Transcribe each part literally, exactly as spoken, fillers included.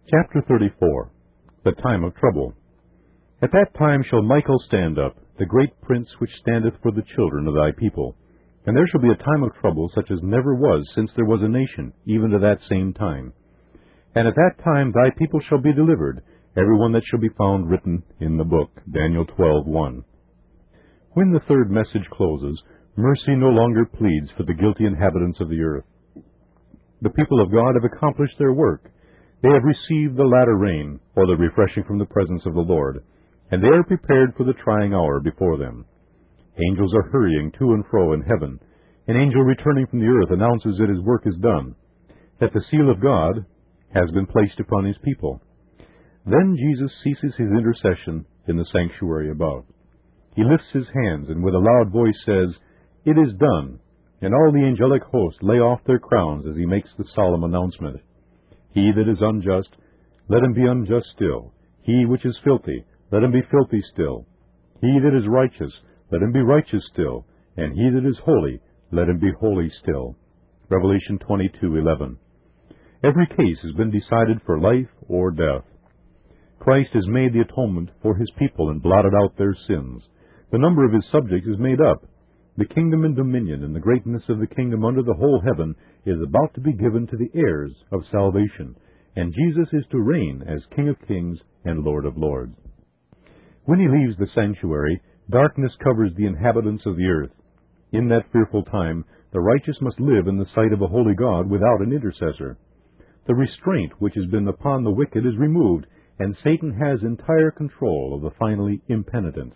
Chapter thirty-four. The Time of Trouble. At that time shall Michael stand up, the great prince which standeth for the children of thy people. And there shall be a time of trouble such as never was since there was a nation, even to that same time. And at that time thy people shall be delivered, every one that shall be found written in the book. Daniel twelve one. When the third message closes, mercy no longer pleads for the guilty inhabitants of the earth. The people of God have accomplished their work. They have received the latter rain, or the refreshing from the presence of the Lord, and they are prepared for the trying hour before them. Angels are hurrying to and fro in heaven. An angel returning from the earth announces that his work is done, that the seal of God has been placed upon his people. Then Jesus ceases his intercession in the sanctuary above. He lifts his hands and with a loud voice says, "It is done," and all the angelic host lay off their crowns as he makes the solemn announcement. He that is unjust, let him be unjust still. He which is filthy, let him be filthy still. He that is righteous, let him be righteous still. And he that is holy, let him be holy still. Revelation twenty-two eleven. Every case has been decided for life or death. Christ has made the atonement for his people and blotted out their sins. The number of his subjects is made up. The kingdom and dominion and the greatness of the kingdom under the whole heaven is about to be given to the heirs of salvation, and Jesus is to reign as King of kings and Lord of lords. When he leaves the sanctuary, darkness covers the inhabitants of the earth. In that fearful time, the righteous must live in the sight of a holy God without an intercessor. The restraint which has been upon the wicked is removed, and Satan has entire control of the finally impenitent.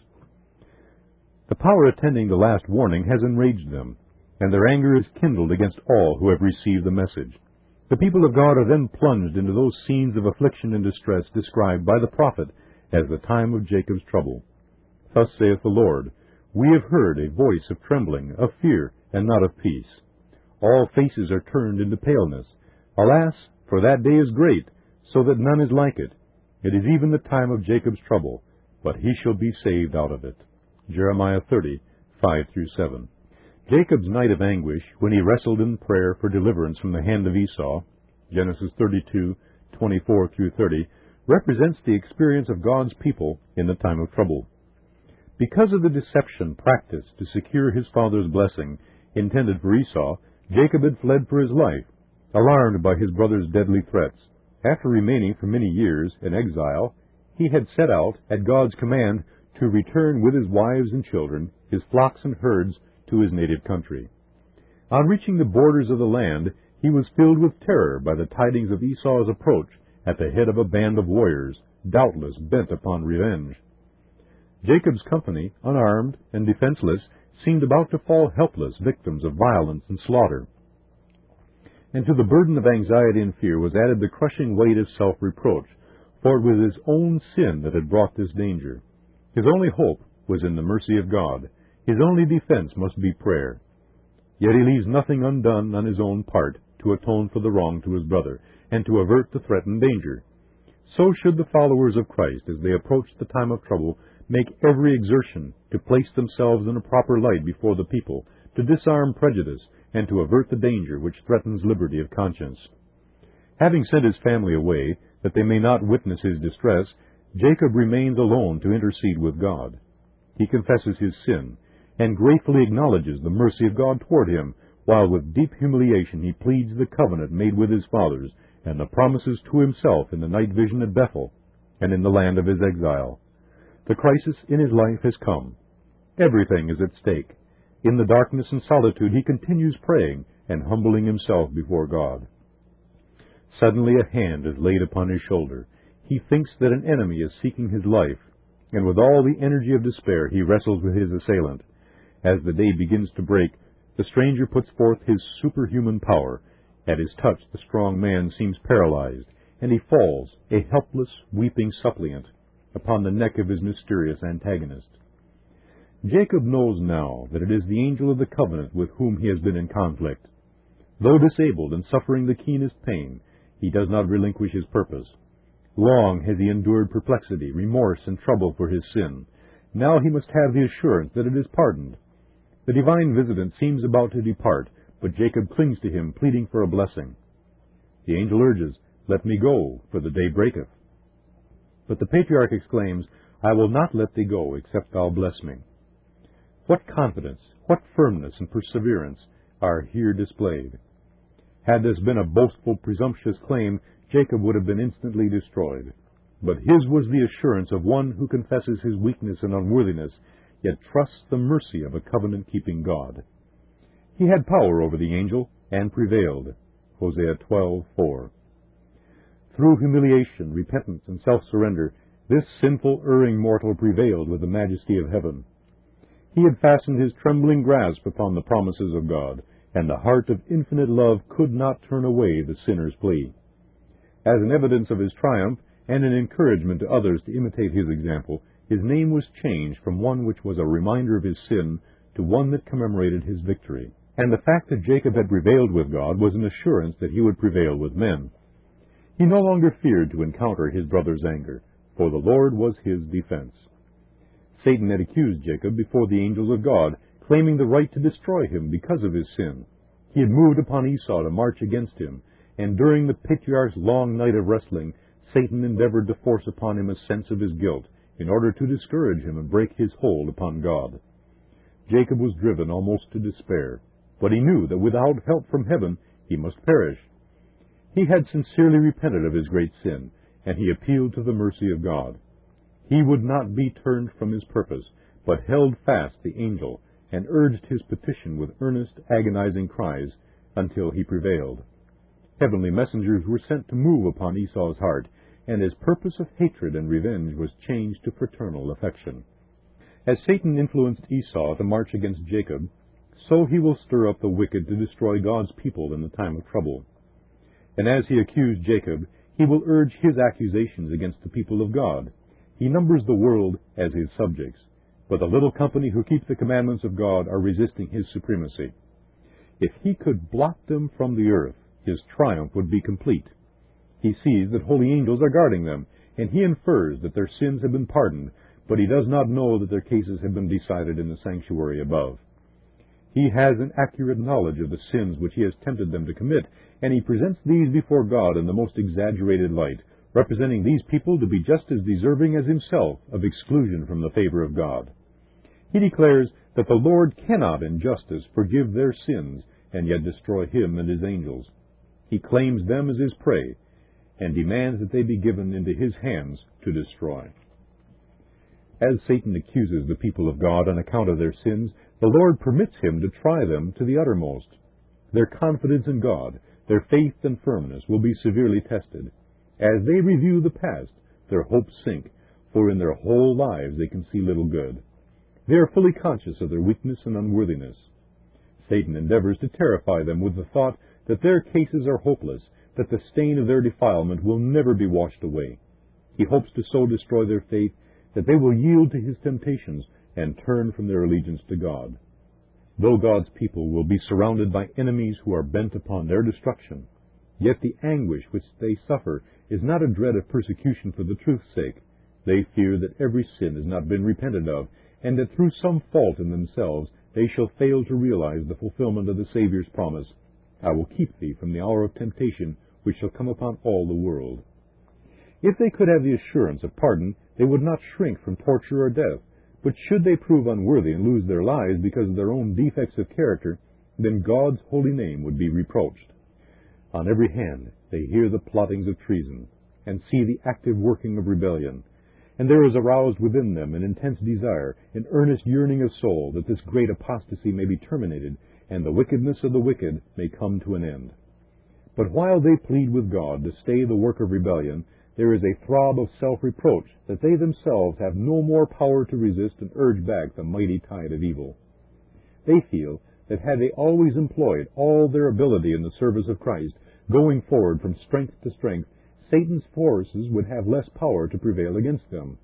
The power attending the last warning has enraged them, and their anger is kindled against all who have received the message. The people of God are then plunged into those scenes of affliction and distress described by the prophet as the time of Jacob's trouble. Thus saith the Lord, We have heard a voice of trembling, of fear, and not of peace. All faces are turned into paleness. Alas, for that day is great, so that none is like it. It is even the time of Jacob's trouble, but he shall be saved out of it. Jeremiah thirty, five through seven. Jacob's night of anguish, when he wrestled in prayer for deliverance from the hand of Esau, Genesis thirty-two, twenty-four through thirty, represents the experience of God's people in the time of trouble. Because of the deception practiced to secure his father's blessing, intended for Esau, Jacob had fled for his life, alarmed by his brother's deadly threats. After remaining for many years in exile, he had set out, at God's command, to return with his wives and children, his flocks and herds, to his native country. On reaching the borders of the land, he was filled with terror by the tidings of Esau's approach at the head of a band of warriors, doubtless bent upon revenge. Jacob's company, unarmed and defenseless, seemed about to fall helpless victims of violence and slaughter. And to the burden of anxiety and fear was added the crushing weight of self-reproach, for it was his own sin that had brought this danger. His only hope was in the mercy of God. His only defense must be prayer. Yet he leaves nothing undone on his own part to atone for the wrong to his brother, and to avert the threatened danger. So should the followers of Christ, as they approach the time of trouble, make every exertion to place themselves in a proper light before the people, to disarm prejudice, and to avert the danger which threatens liberty of conscience. Having sent his family away, that they may not witness his distress, Jacob remains alone to intercede with God. He confesses his sin, and gratefully acknowledges the mercy of God toward him, while with deep humiliation he pleads the covenant made with his fathers, and the promises to himself in the night vision at Bethel, and in the land of his exile. The crisis in his life has come. Everything is at stake. In the darkness and solitude he continues praying and humbling himself before God. Suddenly a hand is laid upon his shoulder. He thinks that an enemy is seeking his life, and with all the energy of despair he wrestles with his assailant. As the day begins to break, the stranger puts forth his superhuman power. At his touch the strong man seems paralyzed, and he falls, a helpless, weeping suppliant, upon the neck of his mysterious antagonist. Jacob knows now that it is the angel of the covenant with whom he has been in conflict. Though disabled and suffering the keenest pain, he does not relinquish his purpose. Long has he endured perplexity, remorse, and trouble for his sin. Now he must have the assurance that it is pardoned. The divine visitant seems about to depart, but Jacob clings to him, pleading for a blessing. The angel urges, Let me go, for the day breaketh. But the patriarch exclaims, I will not let thee go, except thou bless me. What confidence, what firmness and perseverance are here displayed! Had this been a boastful, presumptuous claim, Jacob would have been instantly destroyed. But his was the assurance of one who confesses his weakness and unworthiness, yet trusts the mercy of a covenant-keeping God. He had power over the angel, and prevailed. Hosea twelve four. Through humiliation, repentance, and self-surrender, this sinful, erring mortal prevailed with the majesty of heaven. He had fastened his trembling grasp upon the promises of God, and the heart of infinite love could not turn away the sinner's plea. As an evidence of his triumph, and an encouragement to others to imitate his example, his name was changed from one which was a reminder of his sin to one that commemorated his victory. And the fact that Jacob had prevailed with God was an assurance that he would prevail with men. He no longer feared to encounter his brother's anger, for the Lord was his defense. Satan had accused Jacob before the angels of God, claiming the right to destroy him because of his sin. He had moved upon Esau to march against him, and during the patriarch's long night of wrestling, Satan endeavored to force upon him a sense of his guilt, in order to discourage him and break his hold upon God. Jacob was driven almost to despair, but he knew that without help from heaven he must perish. He had sincerely repented of his great sin, and he appealed to the mercy of God. He would not be turned from his purpose, but held fast the angel, and urged his petition with earnest, agonizing cries, until he prevailed. Heavenly messengers were sent to move upon Esau's heart, and his purpose of hatred and revenge was changed to fraternal affection. As Satan influenced Esau to march against Jacob, so he will stir up the wicked to destroy God's people in the time of trouble. And as he accused Jacob, he will urge his accusations against the people of God. He numbers the world as his subjects, but the little company who keep the commandments of God are resisting his supremacy. If he could blot them from the earth, his triumph would be complete. He sees that holy angels are guarding them, and he infers that their sins have been pardoned, but he does not know that their cases have been decided in the sanctuary above. He has an accurate knowledge of the sins which he has tempted them to commit, and he presents these before God in the most exaggerated light, representing these people to be just as deserving as himself of exclusion from the favor of God. He declares that the Lord cannot in justice forgive their sins and yet destroy him and his angels. He claims them as his prey, and demands that they be given into his hands to destroy. As Satan accuses the people of God on account of their sins, the Lord permits him to try them to the uttermost. Their confidence in God, their faith and firmness will be severely tested. As they review the past, their hopes sink, for in their whole lives they can see little good. They are fully conscious of their weakness and unworthiness. Satan endeavors to terrify them with the thought that their cases are hopeless, that the stain of their defilement will never be washed away. He hopes to so destroy their faith that they will yield to his temptations and turn from their allegiance to God. Though God's people will be surrounded by enemies who are bent upon their destruction, yet the anguish which they suffer is not a dread of persecution for the truth's sake. They fear that every sin has not been repented of, and that through some fault in themselves they shall fail to realize the fulfillment of the Savior's promise, I will keep thee from the hour of temptation which shall come upon all the world. If they could have the assurance of pardon, they would not shrink from torture or death, but should they prove unworthy and lose their lives because of their own defects of character, then God's holy name would be reproached. On every hand they hear the plottings of treason, and see the active working of rebellion, and there is aroused within them an intense desire, an earnest yearning of soul, that this great apostasy may be terminated, and the wickedness of the wicked may come to an end. But while they plead with God to stay the work of rebellion, there is a throb of self-reproach that they themselves have no more power to resist and urge back the mighty tide of evil. They feel that had they always employed all their ability in the service of Christ, going forward from strength to strength, Satan's forces would have less power to prevail against them.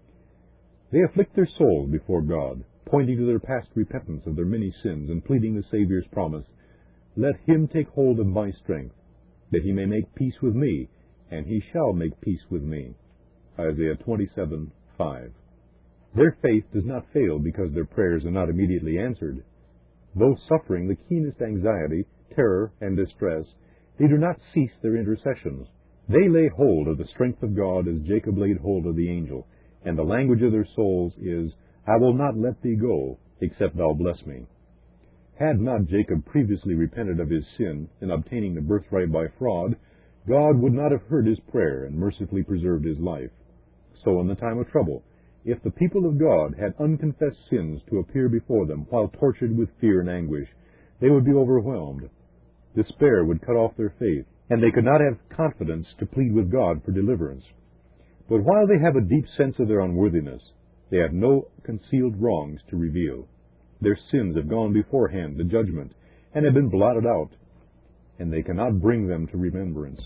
They afflict their souls before God, pointing to their past repentance of their many sins and pleading the Savior's promise, Let him take hold of my strength, that he may make peace with me, and he shall make peace with me. Isaiah twenty-seven five. Their faith does not fail because their prayers are not immediately answered. Though suffering the keenest anxiety, terror, and distress, they do not cease their intercessions. They lay hold of the strength of God as Jacob laid hold of the angel, and the language of their souls is, I will not let thee go, except thou bless me. Had not Jacob previously repented of his sin in obtaining the birthright by fraud, God would not have heard his prayer and mercifully preserved his life. So in the time of trouble, if the people of God had unconfessed sins to appear before them while tortured with fear and anguish, they would be overwhelmed. Despair would cut off their faith, and they could not have confidence to plead with God for deliverance. But while they have a deep sense of their unworthiness, they have no concealed wrongs to reveal. Their sins have gone beforehand to judgment, and have been blotted out, and they cannot bring them to remembrance.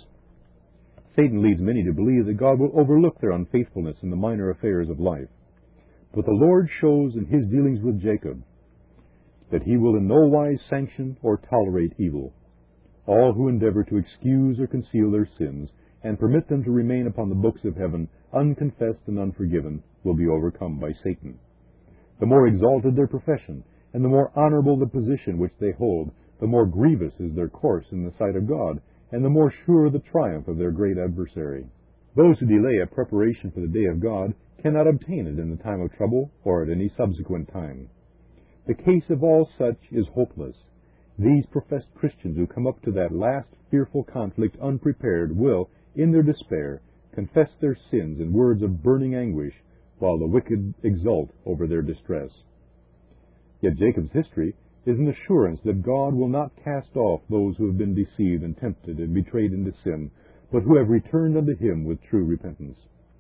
Satan leads many to believe that God will overlook their unfaithfulness in the minor affairs of life. But the Lord shows in his dealings with Jacob that he will in no wise sanction or tolerate evil. All who endeavor to excuse or conceal their sins and permit them to remain upon the books of heaven unconfessed and unforgiven will be overcome by Satan. The more exalted their profession, and the more honorable the position which they hold, the more grievous is their course in the sight of God, and the more sure the triumph of their great adversary. Those who delay a preparation for the day of God cannot obtain it in the time of trouble or at any subsequent time. The case of all such is hopeless. These professed Christians who come up to that last fearful conflict unprepared will, in their despair, confess their sins in words of burning anguish, while the wicked exult over their distress. Yet Jacob's history is an assurance that God will not cast off those who have been deceived and tempted and betrayed into sin, but who have returned unto him with true repentance.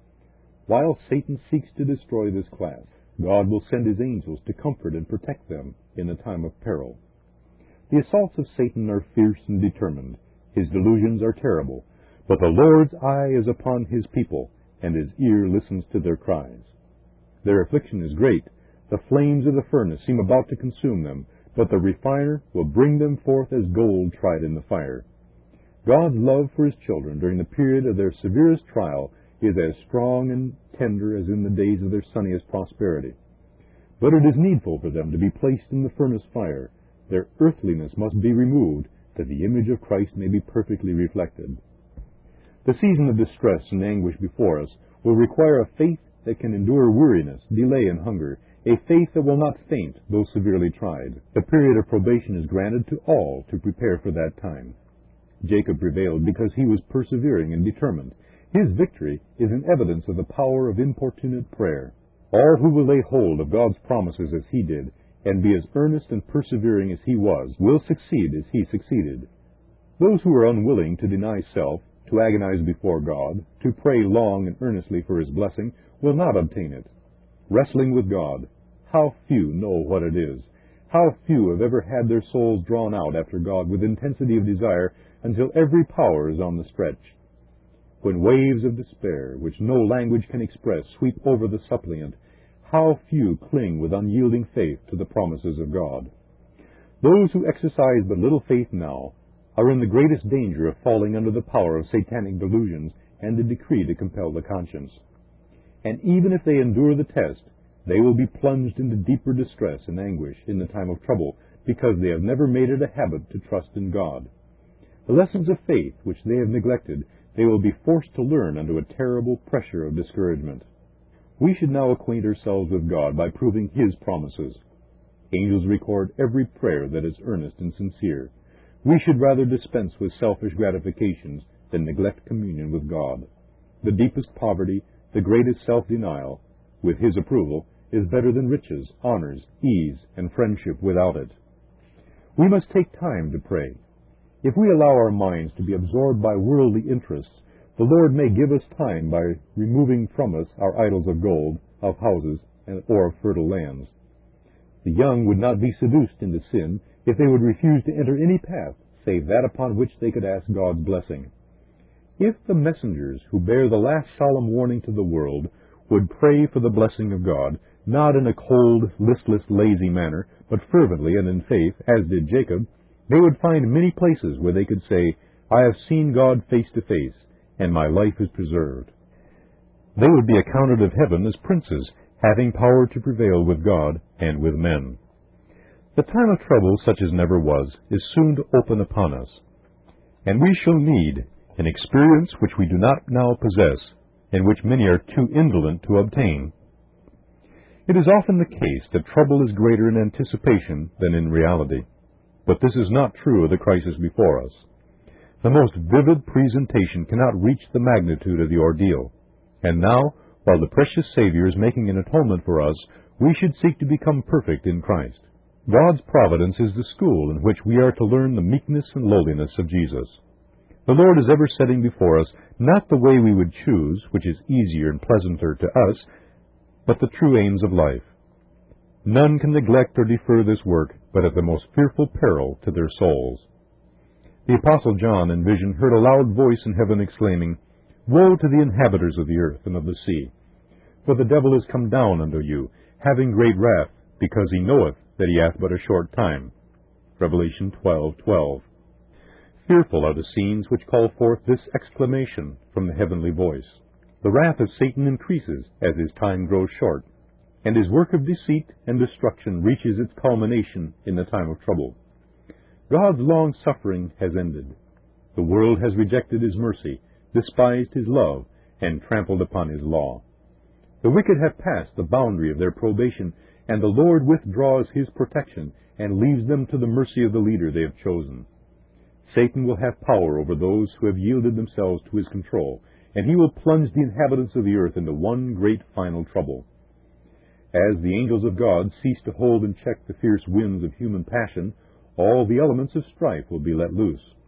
While Satan seeks to destroy this class, God will send his angels to comfort and protect them in the time of peril. The assaults of Satan are fierce and determined. His delusions are terrible, but the Lord's eye is upon his people, and his ear listens to their cries. Their affliction is great. The flames of the furnace seem about to consume them, but the refiner will bring them forth as gold tried in the fire. God's love for his children during the period of their severest trial is as strong and tender as in the days of their sunniest prosperity. But it is needful for them to be placed in the furnace fire. Their earthliness must be removed, that the image of Christ may be perfectly reflected. The season of distress and anguish before us will require a faith that can endure weariness, delay, and hunger, a faith that will not faint, though severely tried. The period of probation is granted to all to prepare for that time. Jacob prevailed because he was persevering and determined. His victory is an evidence of the power of importunate prayer. All who will lay hold of God's promises as he did, and be as earnest and persevering as he was, will succeed as he succeeded. Those who are unwilling to deny self, to agonize before God, to pray long and earnestly for his blessing, will not obtain it. Wrestling with God, how few know what it is. How few have ever had their souls drawn out after God with intensity of desire until every power is on the stretch. When waves of despair, which no language can express, sweep over the suppliant, how few cling with unyielding faith to the promises of God. Those who exercise but little faith now are in the greatest danger of falling under the power of satanic delusions and the decree to compel the conscience. And even if they endure the test, they will be plunged into deeper distress and anguish in the time of trouble, because they have never made it a habit to trust in God. The lessons of faith which they have neglected, they will be forced to learn under a terrible pressure of discouragement. We should now acquaint ourselves with God by proving his promises. Angels record every prayer that is earnest and sincere. We should rather dispense with selfish gratifications than neglect communion with God. The deepest poverty, the greatest self-denial, with his approval, is better than riches, honors, ease, and friendship without it. We must take time to pray. If we allow our minds to be absorbed by worldly interests, the Lord may give us time by removing from us our idols of gold, of houses, and or of fertile lands. The young would not be seduced into sin if they would refuse to enter any path save that upon which they could ask God's blessing. If the messengers who bear the last solemn warning to the world would pray for the blessing of God, not in a cold, listless, lazy manner, but fervently and in faith, as did Jacob, they would find many places where they could say, I have seen God face to face, and my life is preserved. They would be accounted of heaven as princes, having power to prevail with God and with men. The time of trouble, such as never was, is soon to open upon us, and we shall need, an experience which we do not now possess, and which many are too indolent to obtain. It is often the case that trouble is greater in anticipation than in reality. But this is not true of the crisis before us. The most vivid presentation cannot reach the magnitude of the ordeal. And now, while the precious Savior is making an atonement for us, we should seek to become perfect in Christ. God's providence is the school in which we are to learn the meekness and lowliness of Jesus. The Lord is ever setting before us not the way we would choose, which is easier and pleasanter to us, but the true aims of life. None can neglect or defer this work, but at the most fearful peril to their souls. The Apostle John in vision heard a loud voice in heaven exclaiming, Woe to the inhabitants of the earth and of the sea! For the devil is come down unto you, having great wrath, because he knoweth that he hath but a short time. Revelation twelve twelve. Fearful are the scenes which call forth this exclamation from the heavenly voice. The wrath of Satan increases as his time grows short, and his work of deceit and destruction reaches its culmination in the time of trouble. God's long suffering has ended. The world has rejected his mercy, despised his love, and trampled upon his law. The wicked have passed the boundary of their probation, and the Lord withdraws his protection and leaves them to the mercy of the leader they have chosen. Satan will have power over those who have yielded themselves to his control, and he will plunge the inhabitants of the earth into one great final trouble. As the angels of God cease to hold in check the fierce winds of human passion, all the elements of strife will be let loose.